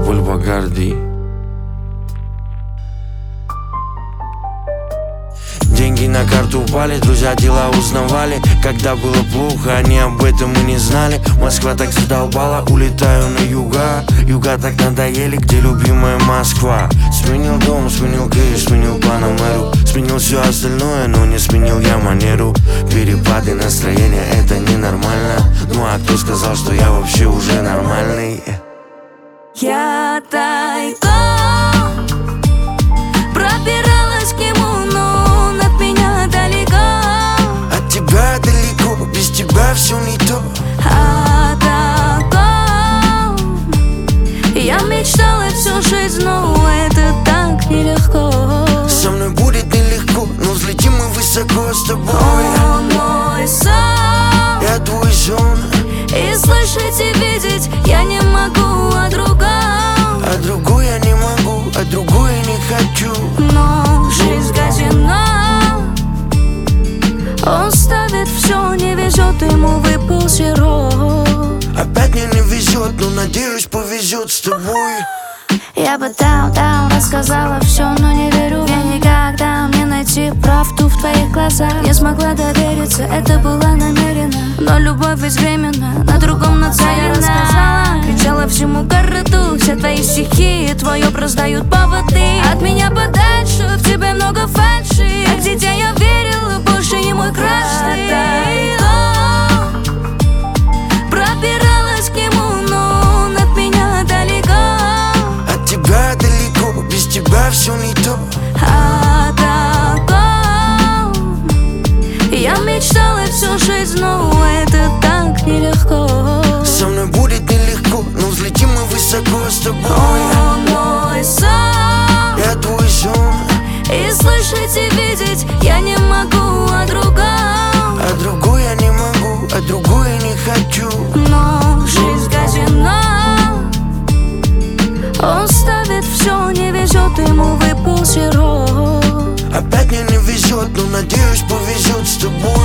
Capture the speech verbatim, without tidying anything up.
Бульбагарди. Деньги на карту упали, друзья дела узнавали. Когда было плохо, они об этом и не знали. Москва так задолбала, улетаю на юга. Юга так надоели, где любимая Москва. Сменил дом, сменил кейс, сменил Панамеру. Сменил все остальное, но не сменил я манеру. Перепады настроения, это ненормально. Ну а кто сказал, что я вообще уже нормальный? Я тайком пробиралась к нему, но он от меня далеко. От тебя далеко, без тебя все не то. О таком я мечтала всю жизнь, но это так нелегко. Со мной будет нелегко, но взлетим мы высоко с тобой. Он мой сон, Я твой сон, и слышать и видеть я не могу о другом. а другой я не могу, а другой я не хочу. Но жизнь казино, он ставит все, не везет, ему выпал сироп. Опять мне не везет, но надеюсь повезет с тобой. Я бы там, там рассказала все, но не верю. Я никогда мне найти правду в твоих глазах. Не смогла довериться, это было намеренно. Но любовь ведь временно, на другом нацелена. Рассказала, кричала всему городу. Все твои стихи, твой образ дают поводы. От меня подальше, в тебе много фальши. Как дитя я верила, больше не мой краш ты. Пробиралась к нему, но он от меня далеко. От тебя далеко, без тебя все не то. О таком я мечтала всю жизнь, но это так нелегко. Со мной будет нелегко, но взлетим мы высоко с тобой. Он мой сон, Я твой сон, и слышать и видеть я не могу о другом. а другой я не могу, а другой я не хочу. Но жизнь казино, он ставит все, не везет, ему выпал сироп. Опять мне не везет, но надеюсь повезет с тобой.